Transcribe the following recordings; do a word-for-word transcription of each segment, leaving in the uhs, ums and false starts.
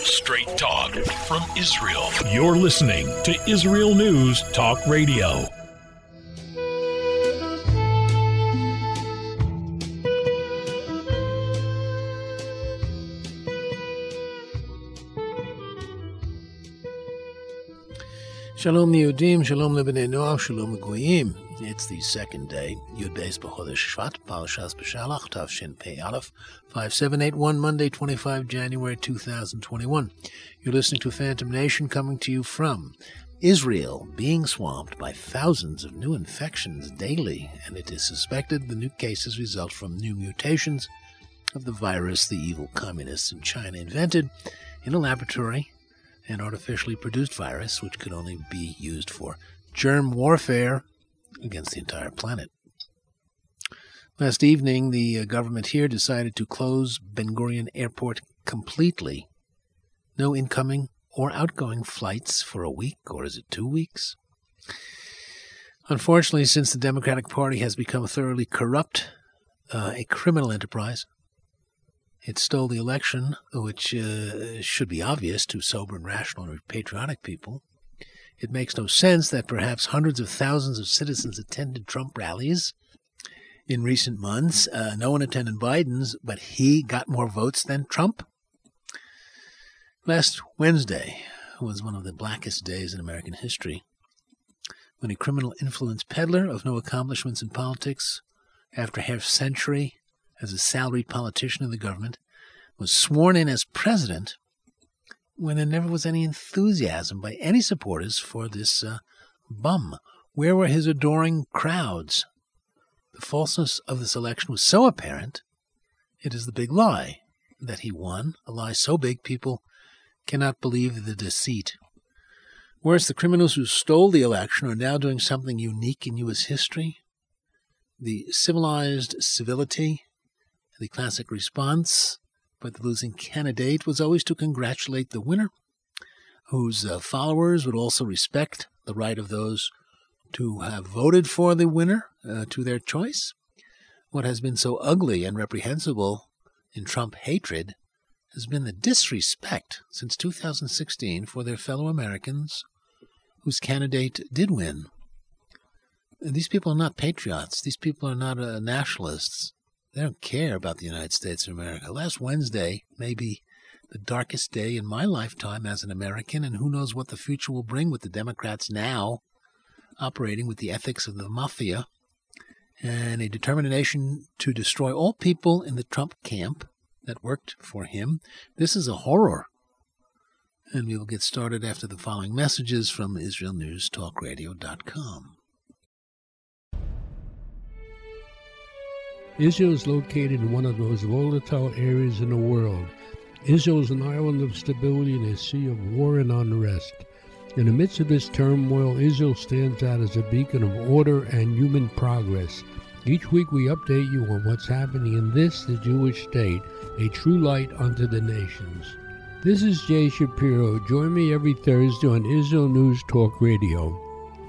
Straight talk from Israel. You're listening to Israel News Talk Radio. Shalom Yehudim, Shalom Lebnei Noach, Shalom Goyim. It's the second day, Yud Beis B'Chodesh Shvat, Parashas B'Shalach, Tavshin Pei Aleph, five seven eight one, Monday, the twenty-fifth of January, two thousand twenty-one. You're listening to Phantom Nation, coming to you from Israel, being swamped by thousands of new infections daily, and it is suspected the new cases result from new mutations of the virus the evil communists in China invented in a laboratory, an artificially produced virus which could only be used for germ warfare against the entire planet. Last evening, the government here decided to close Ben Gurion Airport completely. No incoming or outgoing flights for a week, or is it two weeks? Unfortunately, since the Democratic Party has become thoroughly corrupt, uh, a criminal enterprise, it stole the election, which uh, should be obvious to sober and rational and patriotic people. It makes no sense that perhaps hundreds of thousands of citizens attended Trump rallies in recent months. Uh, no one attended Biden's, but he got more votes than Trump. Last Wednesday was one of the blackest days in American history, when a criminal influence peddler of no accomplishments in politics, after half a century as a salaried politician of the government, was sworn in as president when there never was any enthusiasm by any supporters for this uh, bum. Where were his adoring crowds? The falseness of this election was so apparent, it is the big lie that he won, a lie so big people cannot believe the deceit. Worse, the criminals who stole the election are now doing something unique in U S history. The civilized civility, the classic response by the losing candidate was always to congratulate the winner, whose uh, followers would also respect the right of those to have voted for the winner uh, to their choice. What has been so ugly and reprehensible in Trump hatred has been the disrespect since two thousand sixteen for their fellow Americans whose candidate did win. And these people are not patriots. These people are not uh, nationalists. They don't care about the United States of America. Last Wednesday may be the darkest day in my lifetime as an American, and who knows what the future will bring with the Democrats now operating with the ethics of the mafia and a determination to destroy all people in the Trump camp that worked for him. This is a horror. And we will get started after the following messages from Israel News Talk Radio dot com. Israel is located in one of the most volatile areas in the world. Israel is an island of stability in a sea of war and unrest. In the midst of this turmoil, Israel stands out as a beacon of order and human progress. Each week we update you on what's happening in this, the Jewish state, a true light unto the nations. This is Jay Shapiro. Join me every Thursday on Israel News Talk Radio.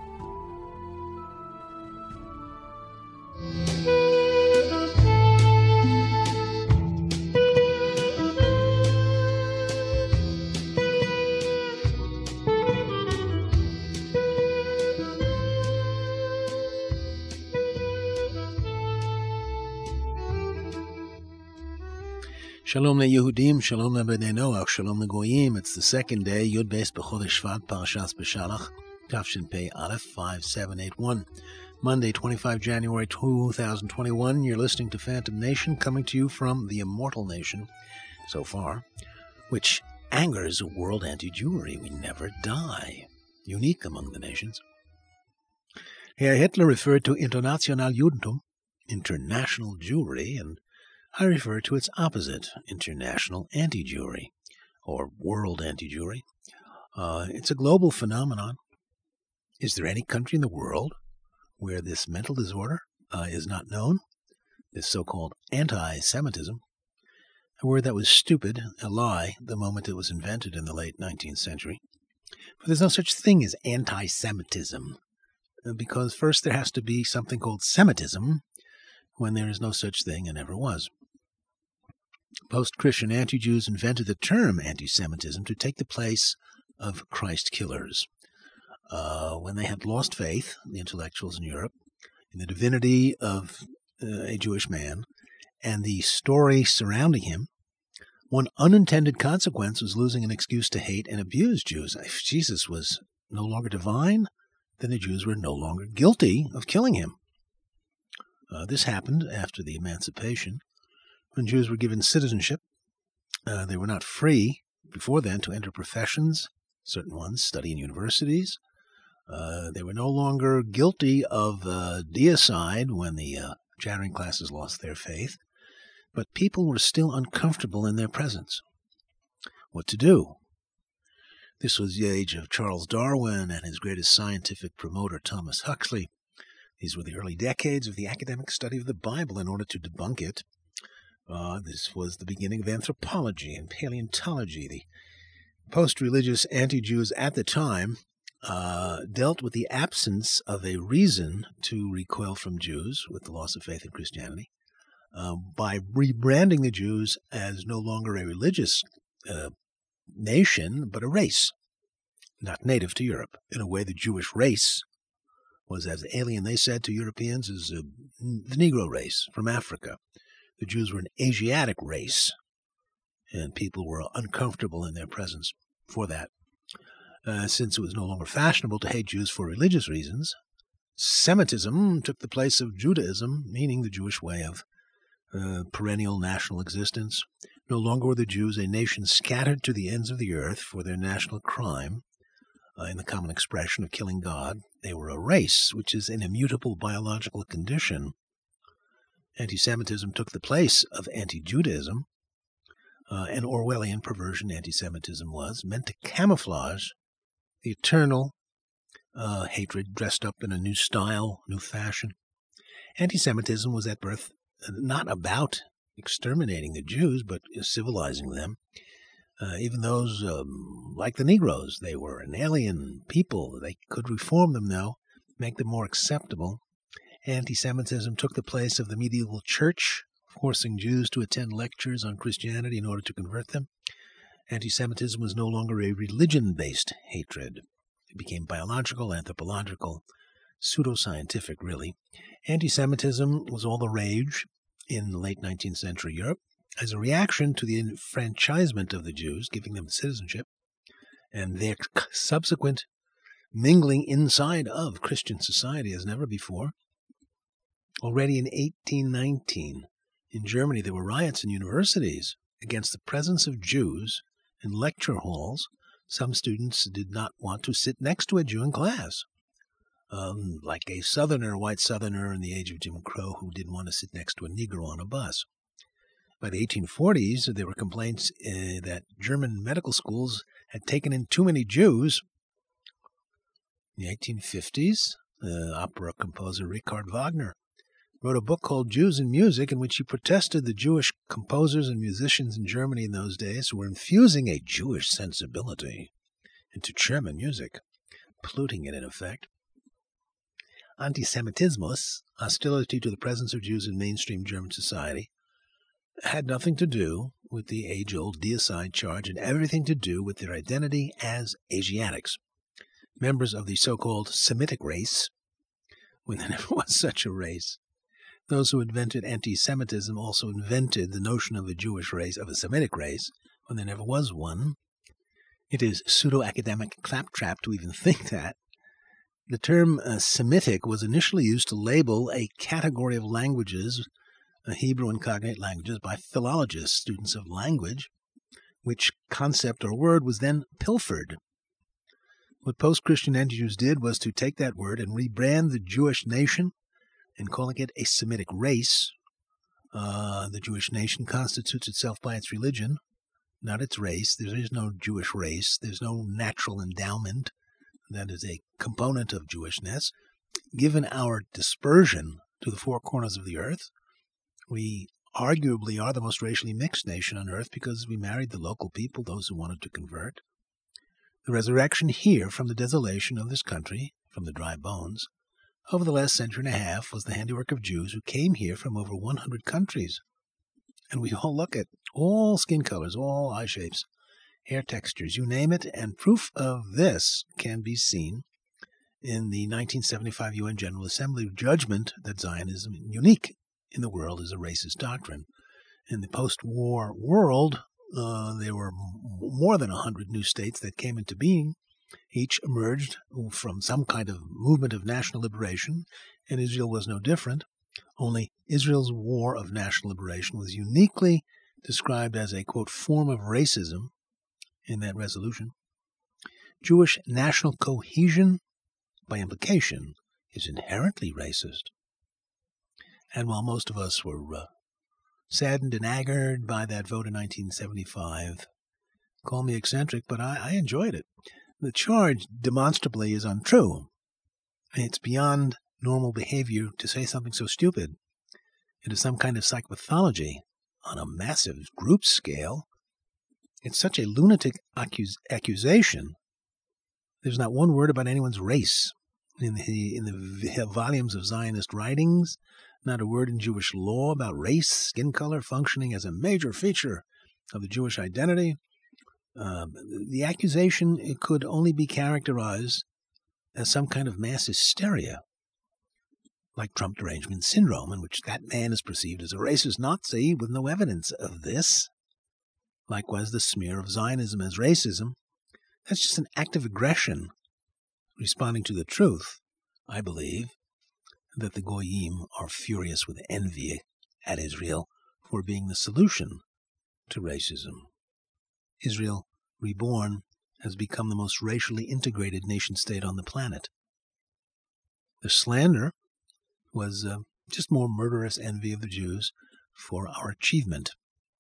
Shalom leYehudim, Shalom lebnei Noach, Shalom leGoyim. It's the second day, Yud Beis B'Chodesh Shvat, Parashas B'Shalach, Tavshin Pei Aleph, five seven eight one. Monday, the twenty-fifth of January, two thousand twenty-one. You're listening to Phantom Nation, coming to you from the immortal nation, so far, which angers world anti-Jewry. We never die. Unique among the nations. Herr Hitler referred to International Judentum, international Jewry, and I refer to its opposite, international anti-Jewry, or world anti-Jewry. Uh, it's a global phenomenon. Is there any country in the world where this mental disorder uh, is not known? This so-called anti-Semitism, a word that was stupid, a lie, the moment it was invented in the late nineteenth century. But there's no such thing as anti-Semitism, because first there has to be something called Semitism, when there is no such thing and never was. Post-Christian anti-Jews invented the term anti-Semitism to take the place of Christ killers. Uh, when they had lost faith, the intellectuals in Europe, in the divinity of uh, a Jewish man and the story surrounding him, one unintended consequence was losing an excuse to hate and abuse Jews. If Jesus was no longer divine, then the Jews were no longer guilty of killing him. Uh, this happened after the Emancipation, when Jews were given citizenship. Uh, they were not free before then to enter professions, certain ones study in universities. Uh, they were no longer guilty of uh, deicide when the uh, chattering classes lost their faith, but people were still uncomfortable in their presence. What to do? This was the age of Charles Darwin and his greatest scientific promoter, Thomas Huxley. These were the early decades of the academic study of the Bible in order to debunk it. Uh, this was the beginning of anthropology and paleontology. The post-religious anti-Jews at the time uh, dealt with the absence of a reason to recoil from Jews with the loss of faith in Christianity uh, by rebranding the Jews as no longer a religious uh, nation, but a race, not native to Europe. In a way, the Jewish race was as alien, they said, to Europeans as uh, the Negro race from Africa. The Jews were an Asiatic race, and people were uncomfortable in their presence for that. Uh, since it was no longer fashionable to hate Jews for religious reasons, Semitism took the place of Judaism, meaning the Jewish way of uh, perennial national existence. No longer were the Jews a nation scattered to the ends of the earth for their national crime, uh, in the common expression of killing God. They were a race, which is an immutable biological condition. Anti-Semitism took the place of anti-Judaism. Uh, an Orwellian perversion anti-Semitism was, meant to camouflage the eternal uh, hatred dressed up in a new style, new fashion. Anti-Semitism was at birth not about exterminating the Jews, but civilizing them. Uh, even those um, like the Negroes, they were an alien people. They could reform them, though, make them more acceptable. Anti-Semitism took the place of the medieval church, forcing Jews to attend lectures on Christianity in order to convert them. Anti-Semitism was no longer a religion-based hatred. It became biological, anthropological, pseudoscientific, really. Anti-Semitism was all the rage in late nineteenth century Europe as a reaction to the enfranchisement of the Jews, giving them citizenship, and their subsequent mingling inside of Christian society as never before. Already in eighteen nineteen, in Germany, there were riots in universities against the presence of Jews in lecture halls. Some students did not want to sit next to a Jew in class, um, like a Southerner, white Southerner in the age of Jim Crow who didn't want to sit next to a Negro on a bus. By the eighteen forties, there were complaints uh, that German medical schools had taken in too many Jews. In the eighteen fifties, the opera composer Richard Wagner wrote a book called Jews in Music, in which he protested the Jewish composers and musicians in Germany in those days who were infusing a Jewish sensibility into German music, polluting it in effect. Antisemitismus, hostility to the presence of Jews in mainstream German society, had nothing to do with the age-old deicide charge and everything to do with their identity as Asiatics, members of the so-called Semitic race, when there never was such a race. Those who invented anti-Semitism also invented the notion of a Jewish race, of a Semitic race, when there never was one. It is pseudo-academic claptrap to even think that. The term uh, Semitic was initially used to label a category of languages, uh, Hebrew and cognate languages, by philologists, students of language, which concept or word was then pilfered. What post-Christian anti-Jews did was to take that word and rebrand the Jewish nation and calling it a Semitic race. Uh, the Jewish nation constitutes itself by its religion, not its race. There is no Jewish race. There's no natural endowment that is a component of Jewishness. Given our dispersion to the four corners of the earth, we arguably are the most racially mixed nation on earth because we married the local people, those who wanted to convert. The resurrection here from the desolation of this country, from the dry bones, over the last century and a half was the handiwork of Jews who came here from over one hundred countries. And we all look at all skin colors, all eye shapes, hair textures, you name it, and proof of this can be seen in the nineteen seventy-five U N General Assembly judgment that Zionism, unique in the world, is a racist doctrine. In the post-war world, uh, there were more than one hundred new states that came into being. Each emerged from some kind of movement of national liberation, and Israel was no different. Only Israel's war of national liberation was uniquely described as a, quote, form of racism in that resolution. Jewish national cohesion, by implication, is inherently racist. And while most of us were uh, saddened and angered by that vote in nineteen seventy-five, call me eccentric, but I, I enjoyed it. The charge demonstrably is untrue. It's beyond normal behavior to say something so stupid. It is some kind of psychopathology on a massive group scale. It's such a lunatic accus- accusation. There's not one word about anyone's race in the in the volumes of Zionist writings, not a word in Jewish law about race, skin color functioning as a major feature of the Jewish identity. Uh, the accusation it could only be characterized as some kind of mass hysteria, like Trump derangement syndrome, in which that man is perceived as a racist Nazi with no evidence of this. Likewise, the smear of Zionism as racism, that's just an act of aggression responding to the truth, I believe, that the Goyim are furious with envy at Israel for being the solution to racism. Israel, reborn, has become the most racially integrated nation-state on the planet. The slander was uh, just more murderous envy of the Jews for our achievement.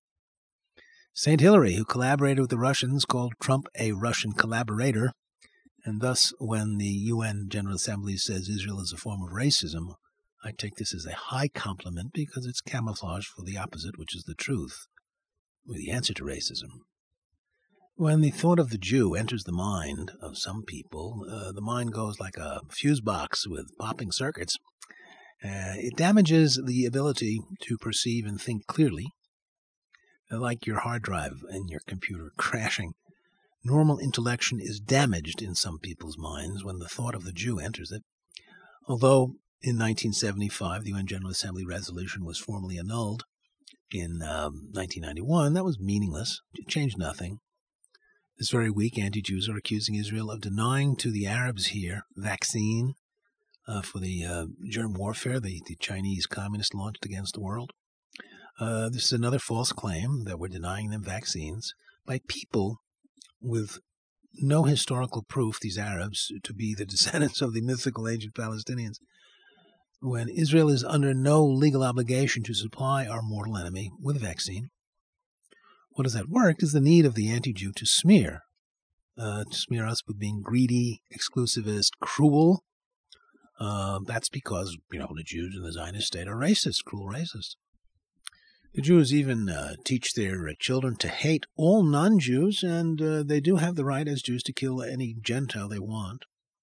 Saint Hilary, who collaborated with the Russians, called Trump a Russian collaborator, and thus when the U N General Assembly says Israel is a form of racism, I take this as a high compliment because it's camouflage for the opposite, which is the truth, or the answer to racism. When the thought of the Jew enters the mind of some people, uh, the mind goes like a fuse box with popping circuits. Uh, it damages the ability to perceive and think clearly, like your hard drive in your computer crashing. Normal intellection is damaged in some people's minds when the thought of the Jew enters it. Although in nineteen seventy-five, the U N General Assembly resolution was formally annulled in um, nineteen ninety-one, that was meaningless. It changed nothing. This very week, anti-Jews are accusing Israel of denying to the Arabs here vaccine uh, for the uh, germ warfare the, the Chinese communists launched against the world. Uh, this is another false claim that we're denying them vaccines by people with no historical proof, these Arabs, to be the descendants of the mythical ancient Palestinians, when Israel is under no legal obligation to supply our mortal enemy with a vaccine. What has that worked is the need of the anti-Jew to smear, uh, to smear us with being greedy, exclusivist, cruel. Uh, that's because, you know, the Jews in the Zionist state are racist, cruel racists. The Jews even uh, teach their uh, children to hate all non-Jews, and uh, they do have the right as Jews to kill any Gentile they want.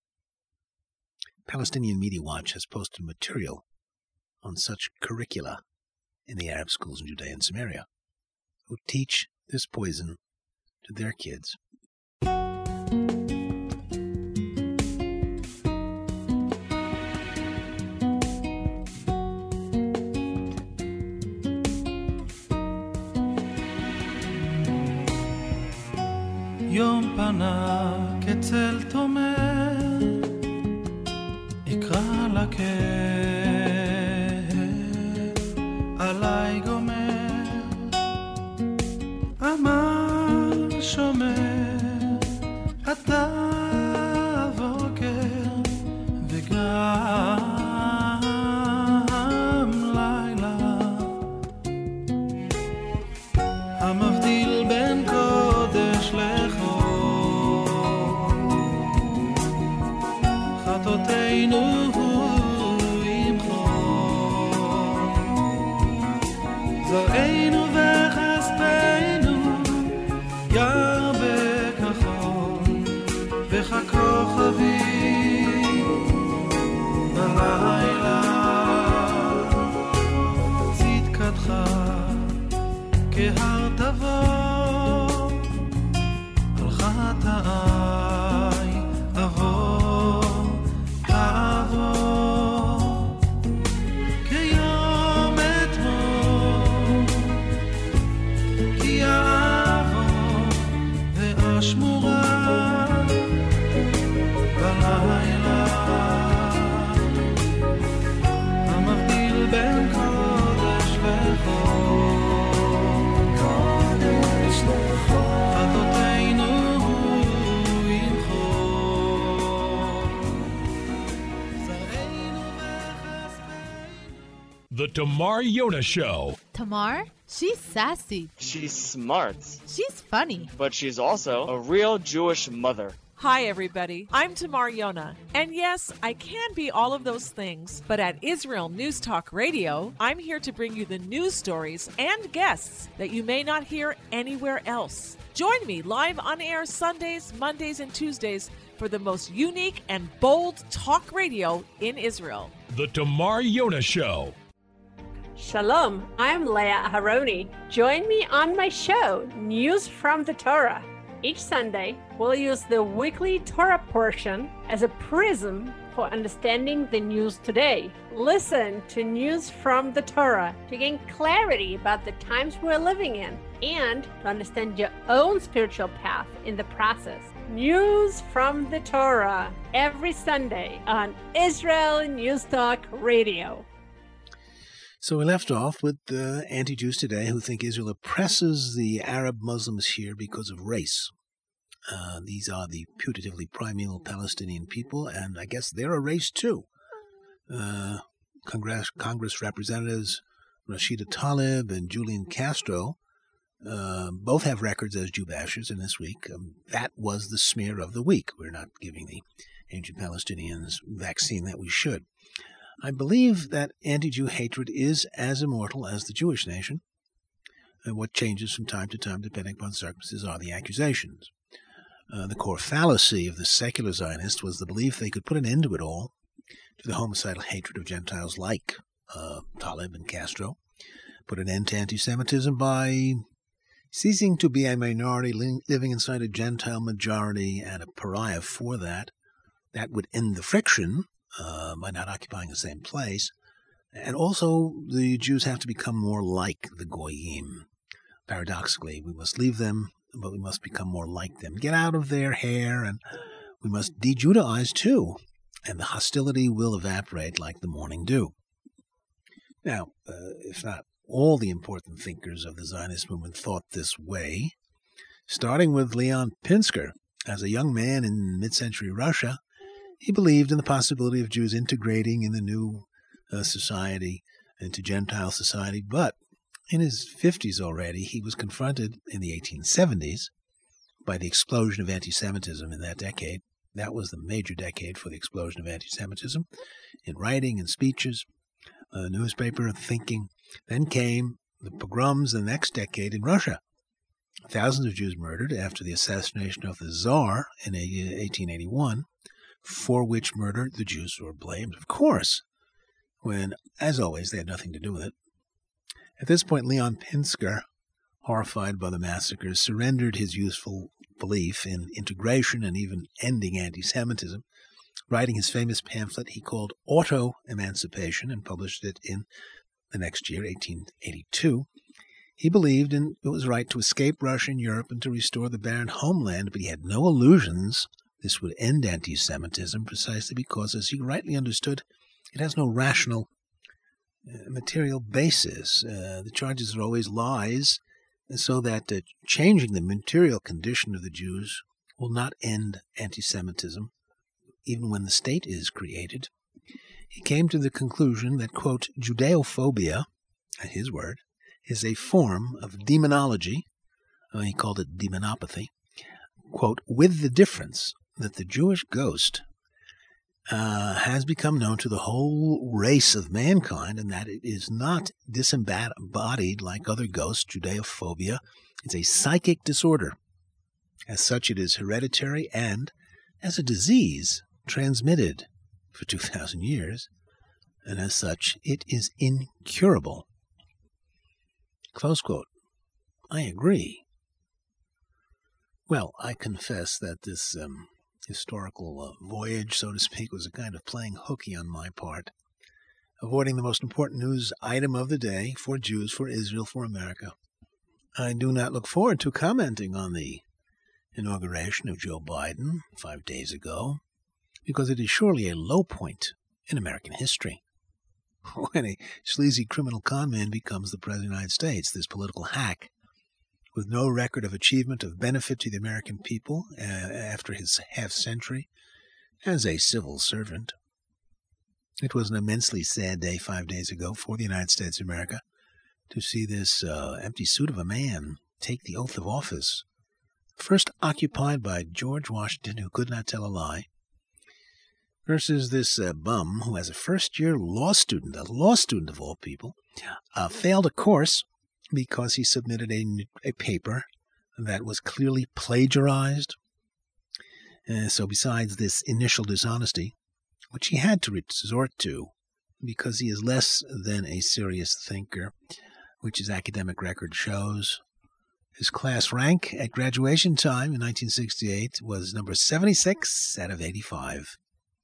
Palestinian Media Watch has posted material on such curricula in the Arab schools in Judea and Samaria, who teach this poison to their kids. יום פנה כצל תומר, יקרא לכת, עליי גומר, אמר שומר, אתה בוקר וגם לילה, המבדיל בין קודש לחול, חטאותינו ימחול, זרענו וכספנו ירבה כחול, וככוכבים בלילה, צדקתך חטאי אבוא אבוא כיום אתמול כי אבוא ואשמורה בלילה המבדיל בין קודש לחול קודש לחול חטאותינו ימחול זרענו וחסדנו. The Tamar Yona Show. Tamar? She's sassy. She's smart, She's funny. but she's also a real Jewish mother. Hi, everybody. I'm Tamar Yona. And yes, I can be all of those things, but at Israel News Talk Radio, I'm here to bring you the news stories and guests that you may not hear anywhere else. Join me live on air Sundays, Mondays, and Tuesdays for the most unique and bold talk radio in Israel. The Tamar Yona Show. Shalom, I'm Leah Aharoni. Join me on my show, News from the Torah. Each Sunday, we'll use the weekly Torah portion as a prism for understanding the news today. Listen to News from the Torah to gain clarity about the times we're living in and to understand your own spiritual path in the process. News from the Torah every Sunday on Israel News Talk Radio. So we left off with uh, anti-Jews today who think Israel oppresses the Arab Muslims here because of race. Uh, these are the putatively primeval Palestinian people, and I guess they're a race too. Uh, Congress, Congress Representatives Rashida Tlaib and Julian Castro uh, both have records as Jew bashers, and this week um, that was the smear of the week. We're not giving the ancient Palestinians vaccine that we should. I believe that anti-Jew hatred is as immortal as the Jewish nation, and what changes from time to time depending upon circumstances are the accusations. Uh, the core fallacy of the secular Zionist was the belief they could put an end to it all, to the homicidal hatred of Gentiles like uh, Tlaib and Castro, put an end to anti-Semitism by ceasing to be a minority li- living inside a Gentile majority and a pariah for that. That would end the friction Uh, by not occupying the same place. And also, the Jews have to become more like the Goyim. Paradoxically, we must leave them, but we must become more like them. Get out of their hair, and we must de-Judaize too, and the hostility will evaporate like the morning dew. Now, uh, if not all the important thinkers of the Zionist movement thought this way, starting with Leon Pinsker, as a young man in mid-century Russia, he believed in the possibility of Jews integrating in the new uh, society, into Gentile society, but in his fifties already, he was confronted in the eighteen seventies by the explosion of anti-Semitism in that decade. That was the major decade for the explosion of anti-Semitism in writing and speeches, uh, newspaper thinking. Then came the pogroms the next decade in Russia. Thousands of Jews murdered after the assassination of the Tsar in eighteen eighty-one, for which murder the Jews were blamed, of course, when, as always, they had nothing to do with it. At this point, Leon Pinsker, horrified by the massacres, surrendered his youthful belief in integration and even ending anti-Semitism, writing his famous pamphlet he called Auto-Emancipation and published it in the next year, eighteen eighty-two. He believed in it was right to escape Russia and Europe and to restore the barren homeland, but he had no illusions this would end anti-Semitism precisely because, as he rightly understood, it has no rational uh, material basis. Uh, the charges are always lies, so that uh, changing the material condition of the Jews will not end anti-Semitism, even when the state is created. He came to the conclusion that, quote, Judeophobia, his word, is a form of demonology, uh, he called it demonopathy, quote, with the difference that the Jewish ghost uh, has become known to the whole race of mankind, and that it is not disembodied like other ghosts, Judeophobia. It's a psychic disorder. As such, it is hereditary and, as a disease, transmitted for two thousand years, and as such, it is incurable. Close quote. I agree. Well, I confess that this um, historical uh, voyage, so to speak, was a kind of playing hooky on my part, avoiding the most important news item of the day for Jews, for Israel, for America. I do not look forward to commenting on the inauguration of Joe Biden five days ago, because it is surely a low point in American history. When a sleazy criminal con man becomes the President of the United States, this political hack, with no record of achievement of benefit to the American people uh, after his half-century as a civil servant. It was an immensely sad day five days ago for the United States of America to see this uh, empty suit of a man take the oath of office, first occupied by George Washington, who could not tell a lie, versus this uh, bum who, as a first-year law student, a law student of all people, uh, failed a course because he submitted a, a paper that was clearly plagiarized. Uh, so besides this initial dishonesty, which he had to resort to because he is less than a serious thinker, which his academic record shows, his class rank at graduation time in nineteen sixty-eight was number seventy-six out of eighty-five.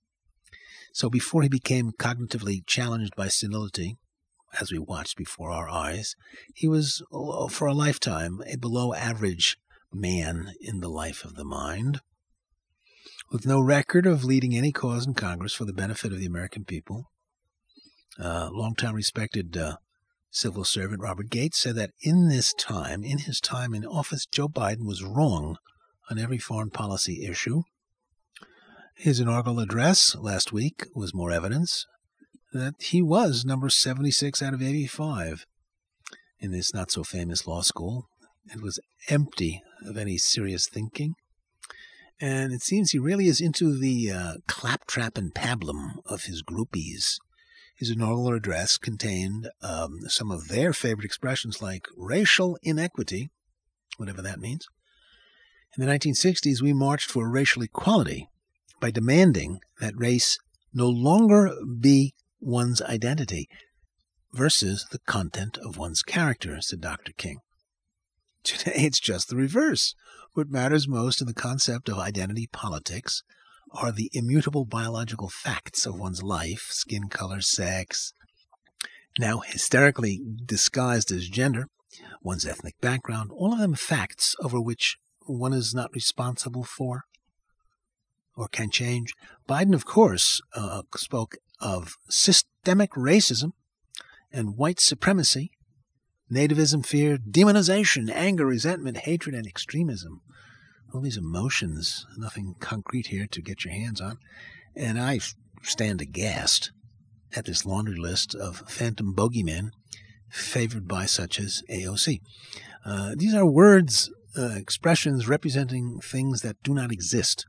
So before he became cognitively challenged by senility, as we watched before our eyes, he was, for a lifetime, a below-average man in the life of the mind, with no record of leading any cause in Congress for the benefit of the American people. Uh, long-time respected uh, civil servant Robert Gates said that in this time, in his time in office, Joe Biden was wrong on every foreign policy issue. His inaugural address last week was more evidence that he was number seventy-six out of eighty-five in this not-so-famous law school. It was empty of any serious thinking. And it seems he really is into the uh, claptrap and pablum of his groupies. His inaugural address contained um, some of their favorite expressions like racial inequity, whatever that means. In the nineteen sixties, we marched for racial equality by demanding that race no longer be one's identity versus the content of one's character, said Doctor King. Today, it's just the reverse. What matters most in the concept of identity politics are the immutable biological facts of one's life, skin color, sex, now hysterically disguised as gender, one's ethnic background, all of them facts over which one is not responsible for or can change. Biden, of course, uh, spoke of systemic racism and white supremacy, nativism, fear, demonization, anger, resentment, hatred, and extremism. All these emotions, nothing concrete here to get your hands on. And I stand aghast at this laundry list of phantom bogeymen favored by such as A O C. Uh, these are words, uh, expressions representing things that do not exist.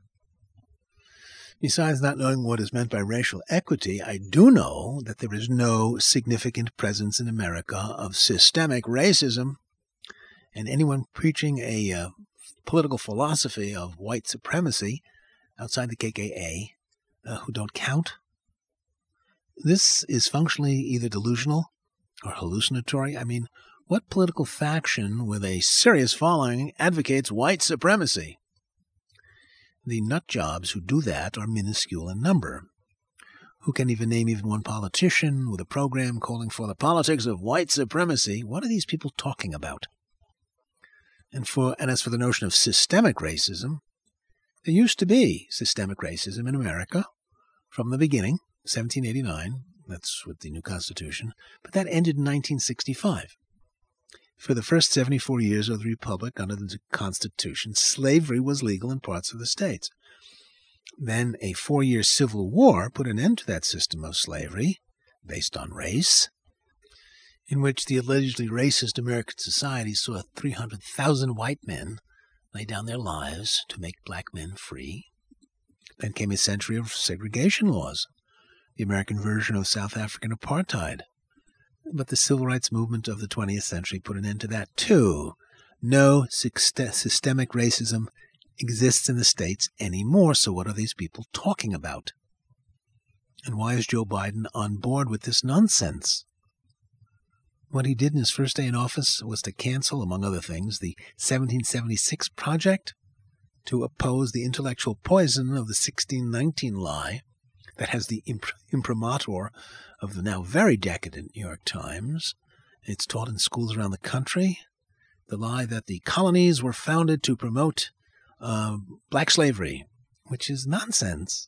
Besides not knowing what is meant by racial equity, I do know that there is no significant presence in America of systemic racism, and anyone preaching a uh, political philosophy of white supremacy outside the K K A uh, who don't count. This is functionally either delusional or hallucinatory. I mean, what political faction with a serious following advocates white supremacy? The nut jobs who do that are minuscule in number. Who can even name even one politician with a program calling for the politics of white supremacy? What are these people talking about? And for and as for the notion of systemic racism, there used to be systemic racism in America from the beginning, seventeen eighty-nine, that's with the new Constitution, but that ended in nineteen sixty-five. For the first seventy-four years of the Republic under the Constitution, slavery was legal in parts of the states. Then a four-year civil war put an end to that system of slavery, based on race, in which the allegedly racist American society saw three hundred thousand white men lay down their lives to make black men free. Then came a century of segregation laws, the American version of South African apartheid. But the civil rights movement of the twentieth century put an end to that, too. No systemic racism exists in the states anymore, so what are these people talking about? And why is Joe Biden on board with this nonsense? What he did in his first day in office was to cancel, among other things, the seventeen seventy-six Project, to oppose the intellectual poison of the sixteen nineteen lie that has the imp- imprimatur of the now very decadent New York Times. It's taught in schools around the country. The lie that the colonies were founded to promote uh, black slavery, which is nonsense.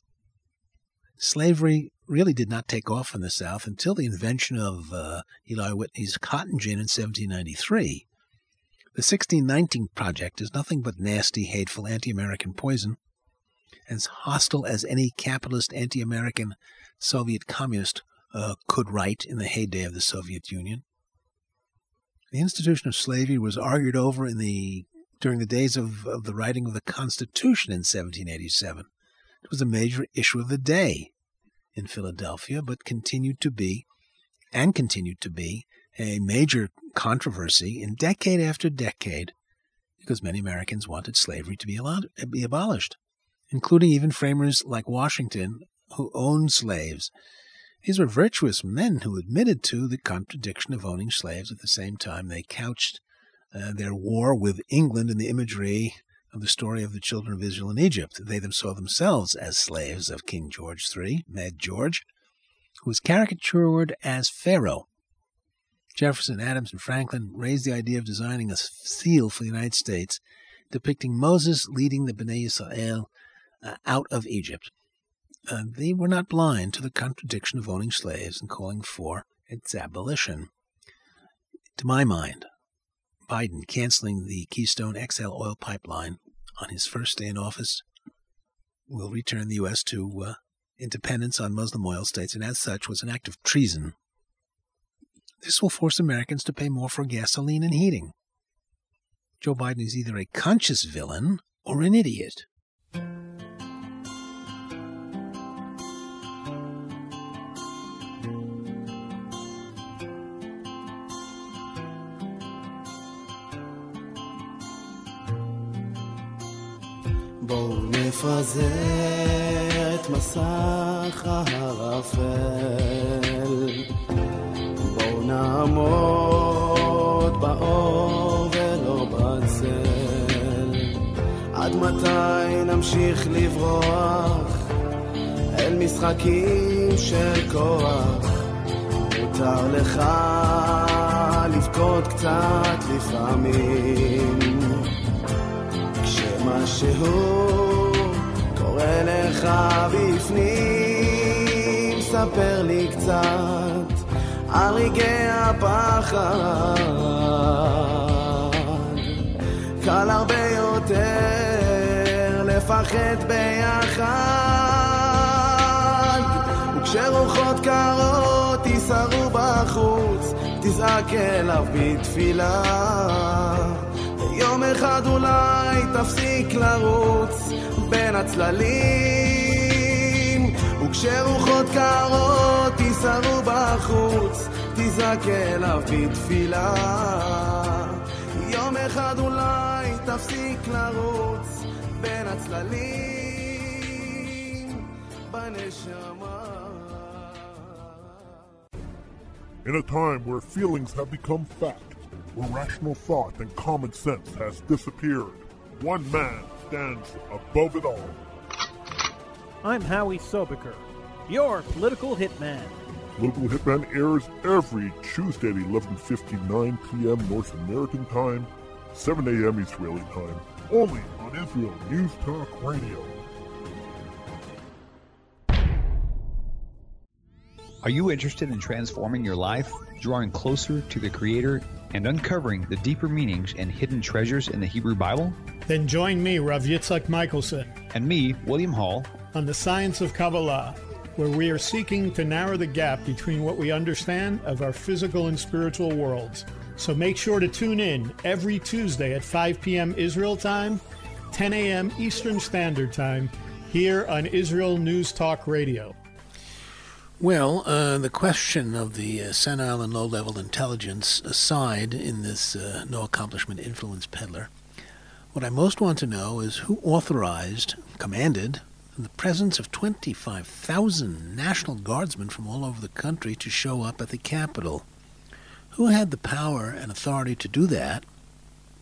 Slavery really did not take off in the South until the invention of uh, Eli Whitney's cotton gin in seventeen ninety-three. The sixteen nineteen Project is nothing but nasty, hateful, anti-American poison, as hostile as any capitalist, anti-American Soviet communist uh, could write in the heyday of the Soviet Union. The institution of slavery was argued over in the during the days of, of the writing of the Constitution in seventeen eighty-seven. It was a major issue of the day in Philadelphia, but continued to be, and continued to be, a major controversy in decade after decade, because many Americans wanted slavery to be, allowed, be abolished, including even framers like Washington, who owned slaves. These were virtuous men who admitted to the contradiction of owning slaves. At the same time, they couched uh, their war with England in the imagery of the story of the children of Israel in Egypt. They them saw themselves as slaves of King George the Third, Mad George, who was caricatured as Pharaoh. Jefferson, Adams, and Franklin raised the idea of designing a seal for the United States depicting Moses leading the Bnei Yisrael uh, out of Egypt. Uh, they were not blind to the contradiction of owning slaves and calling for its abolition. To my mind, Biden canceling the Keystone X L oil pipeline on his first day in office will return the U S to uh, independence on Muslim oil states, and as such was an act of treason. This will force Americans to pay more for gasoline and heating. Joe Biden is either a conscious villain or an idiot. בואו נפזר את מסך הערפל, בואו נעמוד באור ולא בצל. עד מתי נמשיך לברוח אל משחקים של כוח? מותר לך לבכות קצת לפעמים, כשמשהו קורא לך בפנים. ספר לי קצת על רגעי הפחד, קל הרבה יותר לפחד ביחד. וכשרוחות קרות תיסערו בחוץ, תזעק אליו בתפילה. יום אחד אולי תפסיק לרוץ בין הצללים, וכשרוחות קרות תיסערו בחוץ, תזעק אליו בתפילה. יום אחד אולי תפסיק לרוץ בין הצללים בנשמה. In a time where feelings have become fact, where rational thought and common sense has disappeared, one man stands above it all. I'm Howie Sobiker, your political hitman. Political Hitman airs every Tuesday at eleven fifty-nine p.m. North American time, seven a.m. Israeli time, only on Israel News Talk Radio. Are you interested in transforming your life, drawing closer to the Creator, and uncovering the deeper meanings and hidden treasures in the Hebrew Bible? Then join me, Rav Yitzhak Michelson, and me, William Hall, on the Science of Kabbalah, where we are seeking to narrow the gap between what we understand of our physical and spiritual worlds. So make sure to tune in every Tuesday at five p.m. Israel time, ten a.m. Eastern Standard Time, here on Israel News Talk Radio. Well, uh, the question of the uh, senile and low-level intelligence aside in this uh, no-accomplishment influence peddler, what I most want to know is who authorized, commanded, the presence of twenty-five thousand National Guardsmen from all over the country to show up at the Capitol. Who had the power and authority to do that?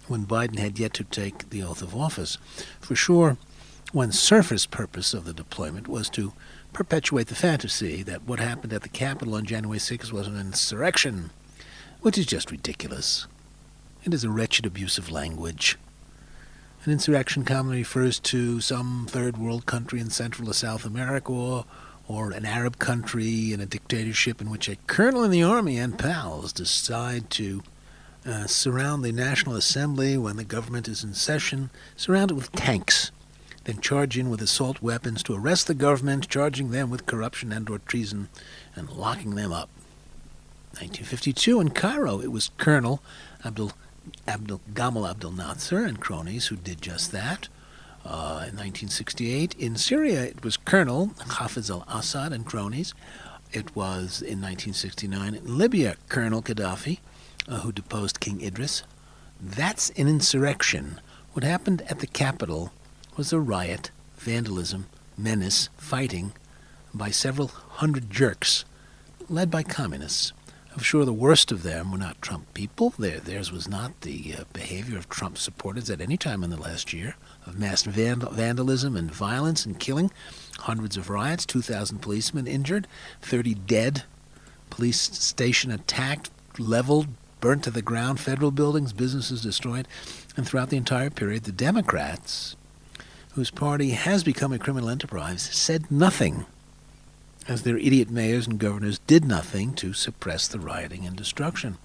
when Biden had yet to take the oath of office. For sure, one surface purpose of the deployment was to perpetuate the fantasy that what happened at the Capitol on January sixth was an insurrection, which is just ridiculous. It is a wretched abuse of language. An insurrection commonly refers to some third world country in Central or South America, or, or an Arab country in a dictatorship in which a colonel in the army and pals decide to uh, surround the National Assembly when the government is in session, surround it with tanks, then charge in with assault weapons to arrest the government, charging them with corruption and or treason, and locking them up. nineteen fifty-two in Cairo, it was Colonel Abdul, Abdul Gamal Abdel Nasser and cronies who did just that. Uh, in nineteen sixty-eight, in Syria, it was Colonel Hafiz al-Assad and cronies. It was in nineteen sixty-nine in Libya, Colonel Gaddafi, uh, who deposed King Idris. That's an insurrection. What happened at the Capitol was a riot, vandalism, menace, fighting by several hundred jerks, led by communists. I'm sure the worst of them were not Trump people. Their, theirs was not the uh, behavior of Trump supporters at any time in the last year, of mass vandal- vandalism and violence and killing, hundreds of riots, two thousand policemen injured, thirty dead, police station attacked, leveled, burnt to the ground, federal buildings, businesses destroyed. And throughout the entire period, the Democrats, whose party has become a criminal enterprise, said nothing, as their idiot mayors and governors did nothing to suppress the rioting and destruction.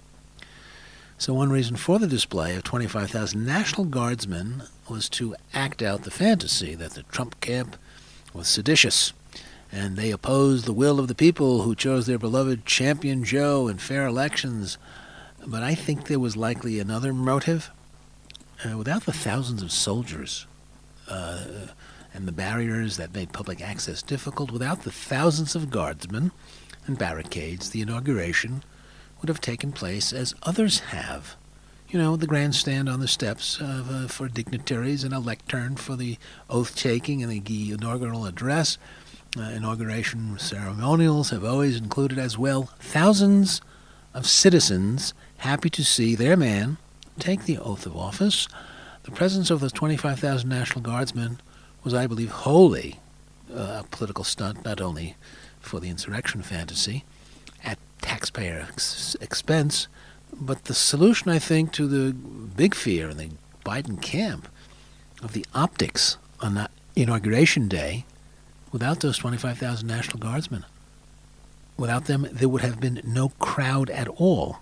So one reason for the display of twenty-five thousand National Guardsmen was to act out the fantasy that the Trump camp was seditious, and they opposed the will of the people who chose their beloved champion Joe in fair elections. But I think there was likely another motive. Uh, without the thousands of soldiers Uh, and the barriers that made public access difficult, without the thousands of guardsmen and barricades, the inauguration would have taken place as others have. You know, the grandstand on the steps of, uh, for dignitaries and a lectern for the oath-taking and the inaugural address. Uh, inauguration ceremonials have always included as well thousands of citizens happy to see their man take the oath of office. The presence of those twenty-five thousand National Guardsmen was, I believe, wholly uh, a political stunt, not only for the insurrection fantasy, at taxpayer ex- expense, but the solution, I think, to the big fear in the Biden camp of the optics on that inauguration day. Without those twenty-five thousand National Guardsmen, without them, there would have been no crowd at all.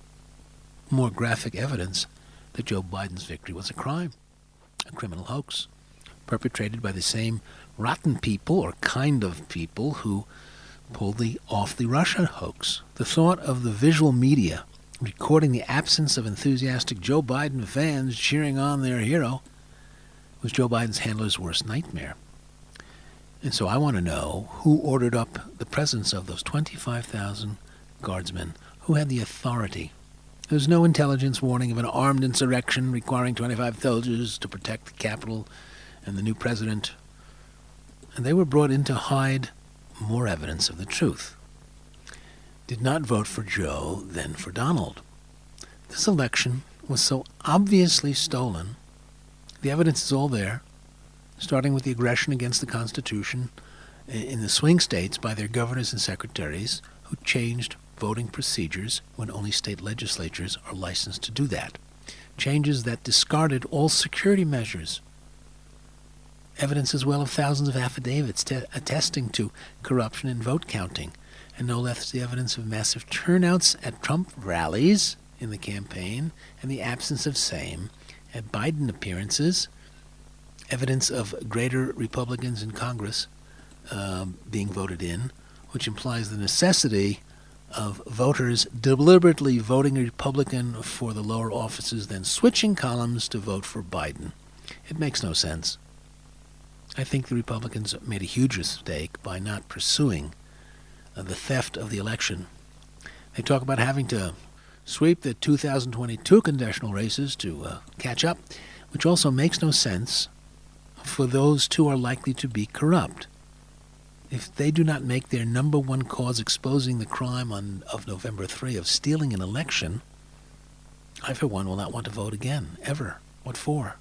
More graphic evidence that Joe Biden's victory was a crime, a criminal hoax, perpetrated by the same rotten people or kind of people who pulled the off the Russia hoax. The thought of the visual media recording the absence of enthusiastic Joe Biden fans cheering on their hero was Joe Biden's handler's worst nightmare. And so I want to know who ordered up the presence of those twenty-five thousand guardsmen, who had the authority. There's no intelligence warning of an armed insurrection requiring twenty-five soldiers to protect the Capitol and the new president. And they were brought in to hide more evidence of the truth. Did not vote for Joe, then for Donald. This election was so obviously stolen. The evidence is all there, starting with the aggression against the Constitution in the swing states by their governors and secretaries who changed voting procedures when only state legislatures are licensed to do that. Changes that discarded all security measures. Evidence as well of thousands of affidavits te- attesting to corruption in vote counting, and no less the evidence of massive turnouts at Trump rallies in the campaign and the absence of same at Biden appearances. Evidence of greater Republicans in Congress uh, being voted in, which implies the necessity of voters deliberately voting Republican for the lower offices, then switching columns to vote for Biden. It makes no sense. I think the Republicans made a huge mistake by not pursuing uh, the theft of the election. They talk about having to sweep the two thousand twenty-two congressional races to uh, catch up, which also makes no sense, for those two are likely to be corrupt. If they do not make their number one cause exposing the crime on, of November third of stealing an election, I, for one, will not want to vote again, ever. What for?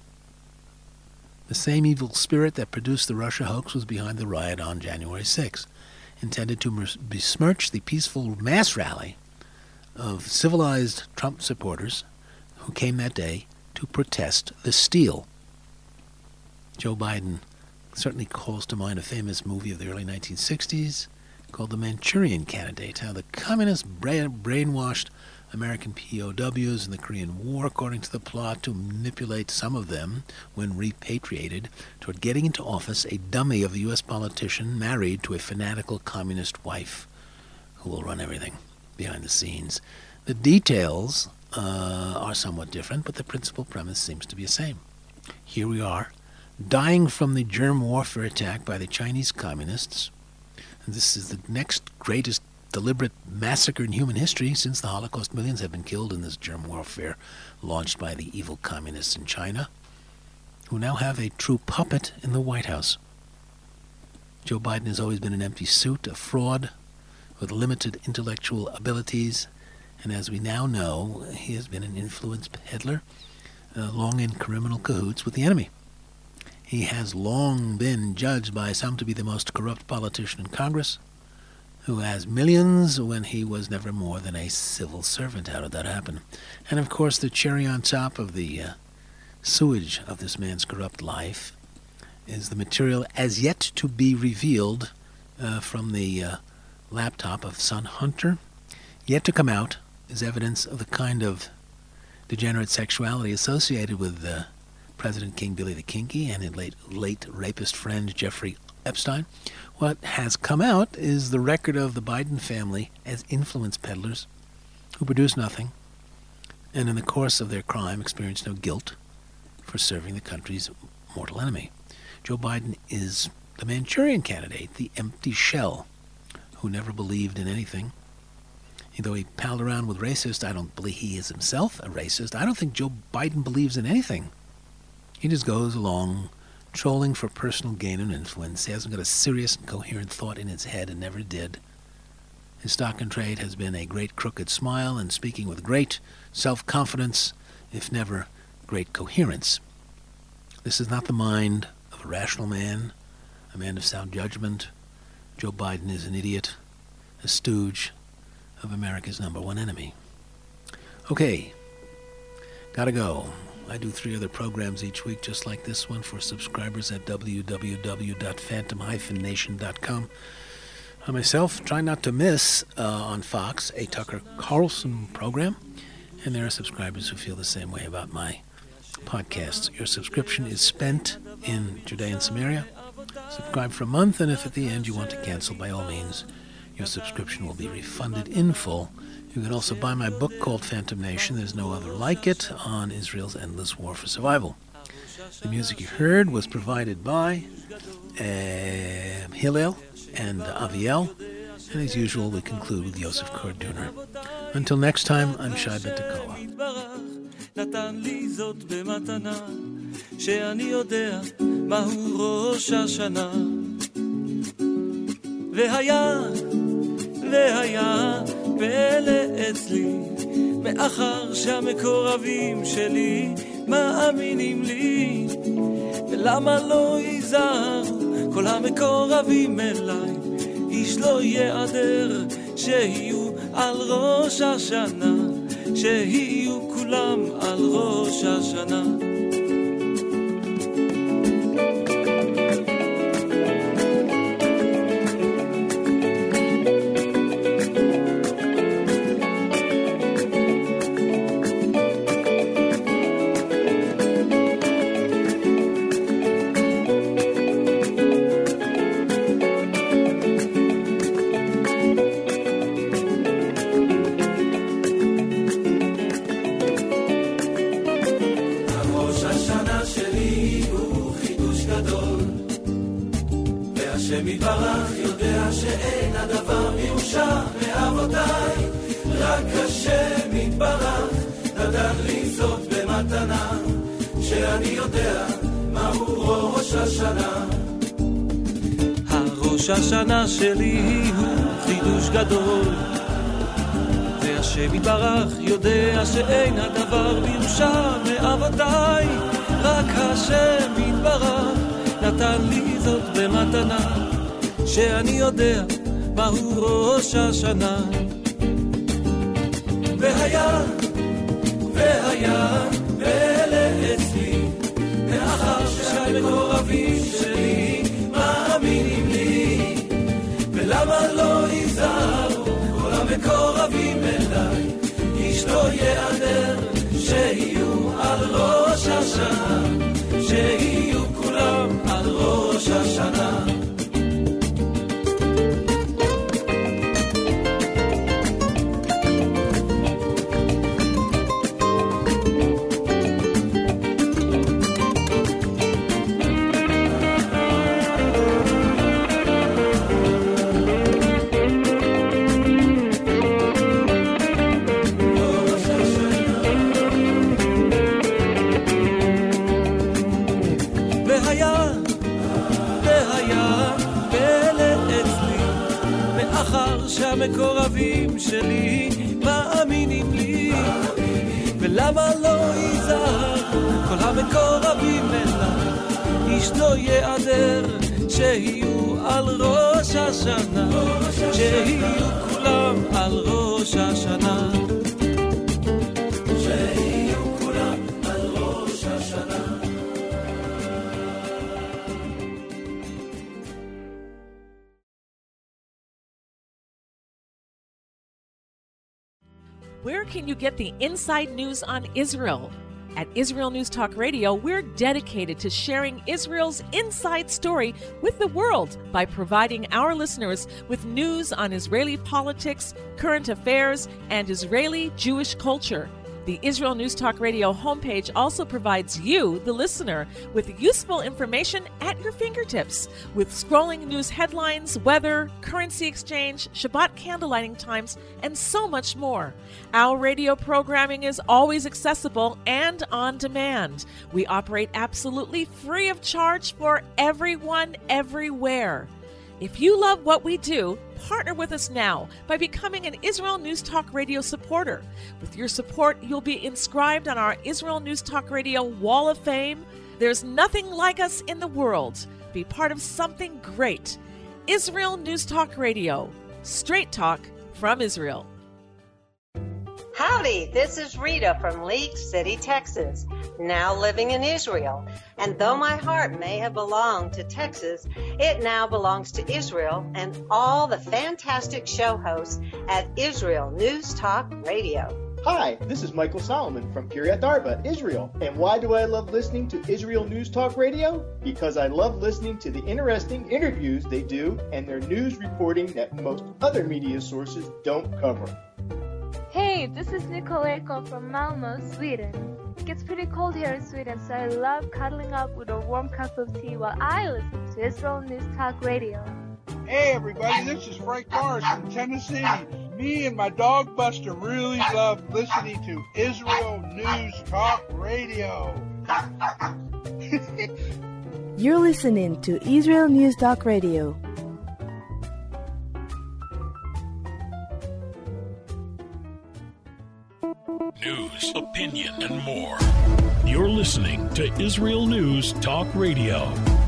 The same evil spirit that produced the Russia hoax was behind the riot on January sixth, intended to besmirch the peaceful mass rally of civilized Trump supporters who came that day to protest the steal. Joe Biden certainly calls to mind a famous movie of the early nineteen sixties called The Manchurian Candidate, how the communists bra- brainwashed American P O Ws in the Korean War, according to the plot, to manipulate some of them, when repatriated, toward getting into office a dummy of a U S politician married to a fanatical communist wife who will run everything behind the scenes. The details uh, are somewhat different, but the principal premise seems to be the same. Here we are, dying from the germ warfare attack by the Chinese communists. And this is the next greatest deliberate massacre in human history since the Holocaust. Millions have been killed in this germ warfare launched by the evil communists in China, who now have a true puppet in the White House. Joe Biden has always been an empty suit, a fraud with limited intellectual abilities, and as we now know, he has been an influence peddler, uh, long in criminal cahoots with the enemy. He has long been judged by some to be the most corrupt politician in Congress, who has millions when he was never more than a civil servant. How did that happen? And of course, the cherry on top of the uh, sewage of this man's corrupt life is the material as yet to be revealed uh, from the uh, laptop of son Hunter. Yet to come out is evidence of the kind of degenerate sexuality associated with uh, President King Billy the Kinky and his late, late rapist friend Jeffrey Epstein. What has come out is the record of the Biden family as influence peddlers who produce nothing and in the course of their crime experience no guilt for serving the country's mortal enemy. Joe Biden is the Manchurian Candidate, the empty shell who never believed in anything. Though he palled around with racists, I don't believe he is himself a racist. I don't think Joe Biden believes in anything. He just goes along trolling for personal gain and influence. He hasn't got a serious and coherent thought in his head and never did. His stock and trade has been a great crooked smile and speaking with great self-confidence, if never great coherence. This is not the mind of a rational man, a man of sound judgment. Joe Biden is an idiot, a stooge of America's number one enemy. Okay, gotta go. I do three other programs each week just like this one for subscribers at w w w dot phantom dash nation dot com. I myself try not to miss uh, on Fox a Tucker Carlson program, and there are subscribers who feel the same way about my podcasts. Your subscription is spent in Judea and Samaria. Subscribe for a month, and if at the end you want to cancel, by all means, your subscription will be refunded in full. You can also buy my book called Phantom Nation. There's no other like it, on Israel's endless war for survival. The music you heard was provided by uh, Hillel and Aviel. And as usual, we conclude with Yosef Korduner. Until next time, I'm Shai Ben Tekoa. נתן לי זאת במתנה, שאני יודע מהו ראש השנה. והיה, והיה פלא אצלי, מאחר שהמקורבים שלי מאמינים לי. ולמה לא יזהר כל המקורבים אליי, איש לא יעדר שיהיו על ראש השנה, שיהיו כולם על ראש השנה. מתברך יודע שאין הדבר מיושר מאבותיי, רק השם מתברך נתן לי זאת במתנה, שאני יודע מהו ראש השנה. הראש השנה שלי הוא חידוש גדול, השם יתברך יודע שאין הדבר בירושה מאבותיי, רק השם יתברך נתן לי זאת במתנה, שאני יודע מהו ראש השנה. והיה, והיה, פלא אצלי, מאחר שהמקורבים שלי מאמינים לי, ולמה לא יזהרו כל המקורבים אליי, איש לא יעדר שיהיו על ראש השנה, שיהיו כולם על ראש השנה. שהמקורבים שלי מאמינים לי, ולמה לא יזהר כל המקורבים אליי, איש לא יעדר שיהיו על ראש השנה, שיהיו כולם על ראש השנה, שיהיו כולם על ראש השנה. Where can you get the inside news on Israel? At Israel News Talk Radio, we're dedicated to sharing Israel's inside story with the world by providing our listeners with news on Israeli politics, current affairs, and Israeli Jewish culture. The Israel News Talk Radio homepage also provides you, the listener, with useful information at your fingertips, with scrolling news headlines, weather, currency exchange, Shabbat candlelighting times, and so much more. Our radio programming is always accessible and on demand. We operate absolutely free of charge for everyone, everywhere. If you love what we do, partner with us now by becoming an Israel News Talk Radio supporter. With your support, you'll be inscribed on our Israel News Talk Radio Wall of Fame. There's nothing like us in the world. Be part of something great. Israel News Talk Radio. Straight talk from Israel. Howdy, this is Rita from League City, Texas, now living in Israel. And though my heart may have belonged to Texas, it now belongs to Israel and all the fantastic show hosts at Israel News Talk Radio. Hi, this is Michael Solomon from Kiryat Arba, Israel. And why do I love listening to Israel News Talk Radio? Because I love listening to the interesting interviews they do and their news reporting that most other media sources don't cover. Hey, this is Nicoleko from Malmö, Sweden. It gets pretty cold here in Sweden, so I love cuddling up with a warm cup of tea while I listen to Israel News Talk Radio. Hey everybody, this is Frank Morris from Tennessee. Me and my dog Buster really love listening to Israel News Talk Radio. You're listening to Israel News Talk Radio. News, opinion, and more. You're listening to Israel News Talk Radio.